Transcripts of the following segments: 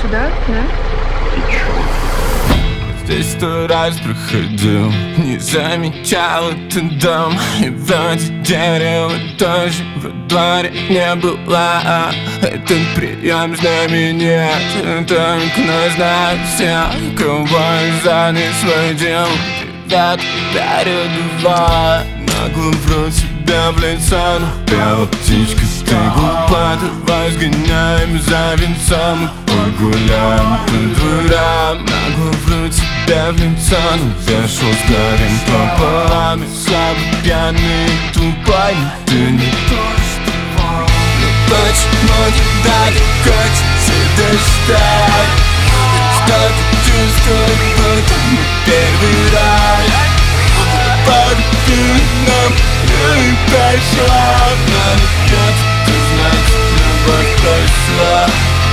сюда, да? Здесь 100 раз проходил, не замечал этот дом. И вроде дерева тоже во дворе не было. Этот прием знаменит, только нас знают все. Кого занят свой дел, ребят, передувай. Нагло врут себя в лицо, но пела птичка, ты глупа. Давай сгоняем за венцом и погуляем по дворам. Нагло врут себя в лицо, но я шел с горем пополам. И слабо пьяный и тупой, но ты не то, что вон. Но почему тогда ты хочешь достать? Что ты чувствуешь, будто мы первый раз? Нам и пошла, надо где-то знать, любовь прошла.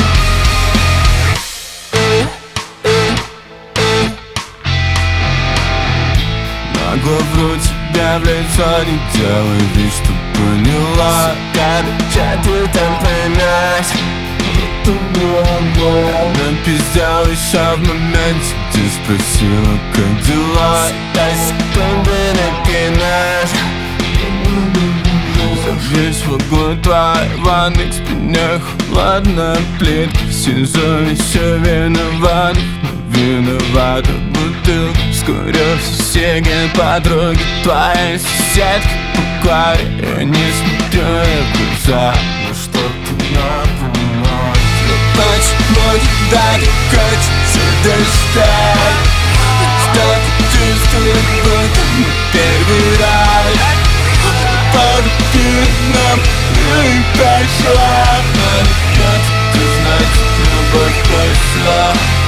Нагло вру тебя в лицо, не делай вид, что поняла. Короче, ты там поймешь, это было больно. Напиздел еще в моменте, где спросила, как дела. Дай секунды накинешь. Завесь в углу твоей ванны, к спине холодная плитка. СИЗО еще виноват, но виновата бутылка. Вскоре все подруги твоей соседки по кваре. Я не смотрю в глаза, но что-то напоминает. Но почему тогда ты хочешь достать? Что ты чувствуешь, будто мы первый раз? По нам и пошла. Надо где-то знать, любовь пошла.